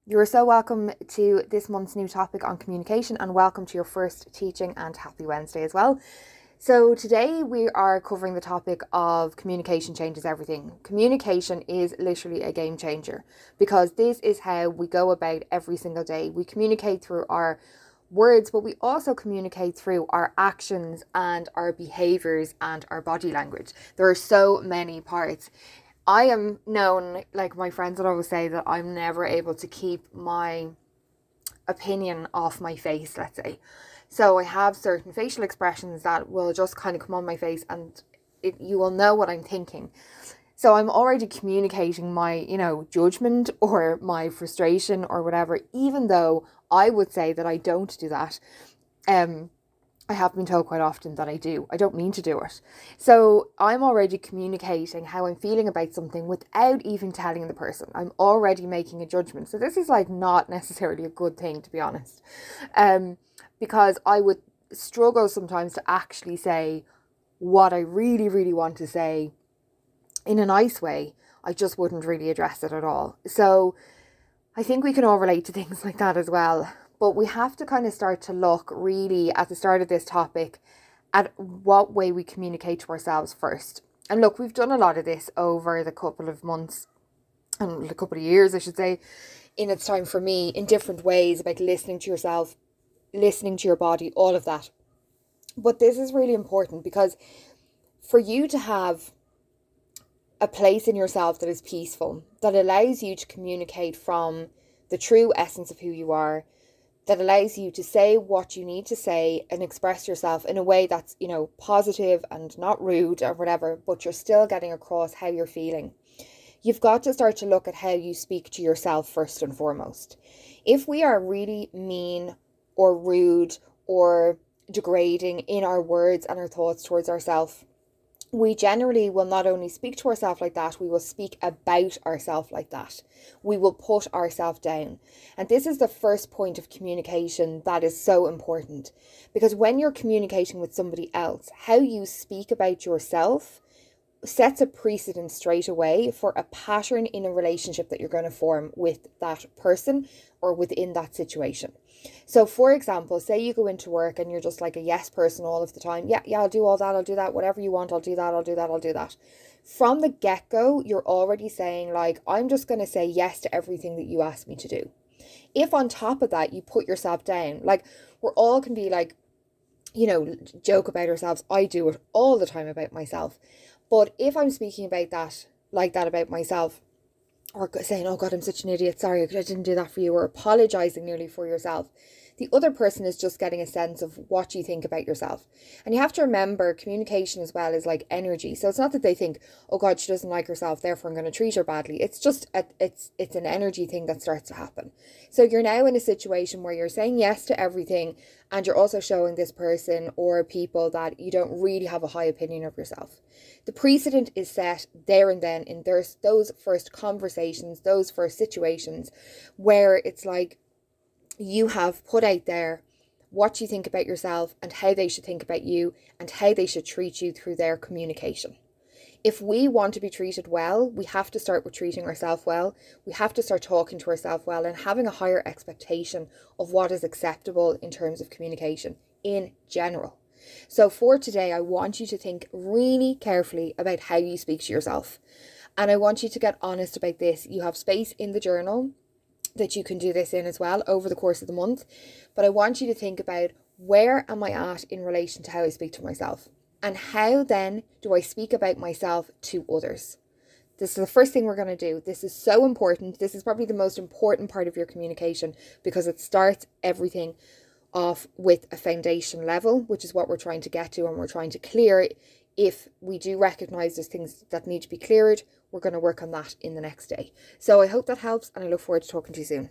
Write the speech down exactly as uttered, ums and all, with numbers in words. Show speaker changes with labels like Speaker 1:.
Speaker 1: You're so welcome to this month's new topic on communication, and welcome to your first teaching, and happy Wednesday as well. So today we are covering the topic of communication changes everything. Communication is literally a game changer because this is how we go about every single day. We communicate through our words, but we also communicate through our actions and our behaviors and our body language. There are so many parts. I am known, like my friends would always say, that I'm never able to keep my opinion off my face, let's say. So I have certain facial expressions that will just kind of come on my face, and it, you will know what I'm thinking. So I'm already communicating my, you know, judgment or my frustration or whatever, even though I would say that I don't do that. Um, I have been told quite often that I do. I don't mean to do it. So I'm already communicating how I'm feeling about something without even telling the person. I'm already making a judgment. So this is like not necessarily a good thing, to be honest. Um, because I would struggle sometimes to actually say what I really, really want to say in a nice way. I just wouldn't really address it at all. So I think we can all relate to things like that as well. But we have to kind of start to look really at the start of this topic at what way we communicate to ourselves first. And look, we've done a lot of this over the couple of months and a couple of years, I should say, in It's Time for Me, in different ways, about listening to yourself, listening to your body, all of that. But this is really important because for you to have a place in yourself that is peaceful, that allows you to communicate from the true essence of who you are, that allows you to say what you need to say and express yourself in a way that's, you know, positive and not rude or whatever, but you're still getting across how you're feeling. You've got to start to look at how you speak to yourself first and foremost. If we are really mean or rude or degrading in our words and our thoughts towards ourselves, we generally will not only speak to ourselves like that, we will speak about ourselves like that. We will put ourselves down. And this is the first point of communication that is so important. Because when you're communicating with somebody else, how you speak about yourself sets a precedent straight away for a pattern in a relationship that you're going to form with that person or within that situation. So for example, say you go into work and you're just like a yes person all of the time. Yeah, yeah, I'll do all that. I'll do that. Whatever you want, I'll do that. I'll do that. I'll do that. From the get-go, you're already saying like, I'm just going to say yes to everything that you ask me to do. If on top of that, you put yourself down, like we're all can be like, you know, joke about ourselves. I do it all the time about myself. But if I'm speaking about that, like that about myself, or saying, oh God, I'm such an idiot, sorry, I didn't do that for you, or apologising nearly for yourself, the other person is just getting a sense of what you think about yourself. And you have to remember, communication as well is like energy. So it's not that they think, oh God, she doesn't like herself, therefore I'm going to treat her badly. It's just, a, it's it's an energy thing that starts to happen. So you're now in a situation where you're saying yes to everything, and you're also showing this person or people that you don't really have a high opinion of yourself. The precedent is set there and then in those, those first conversations, those first situations where it's like, you have put out there what you think about yourself and how they should think about you and how they should treat you through their communication. If we want to be treated well, we have to start with treating ourselves well. We have to start talking to ourselves well and having a higher expectation of what is acceptable in terms of communication in general. So for today, I want you to think really carefully about how you speak to yourself. And I want you to get honest about this. You have space in the journal that you can do this in as well over the course of the month. But I want you to think about, where am I at in relation to how I speak to myself? And how then do I speak about myself to others? This is the first thing we're going to do. This is so important. This is probably the most important part of your communication because it starts everything off with a foundation level, which is what we're trying to get to, and we're trying to clear it. If we do recognize there's things that need to be cleared, we're going to work on that in the next day. So I hope that helps, and I look forward to talking to you soon.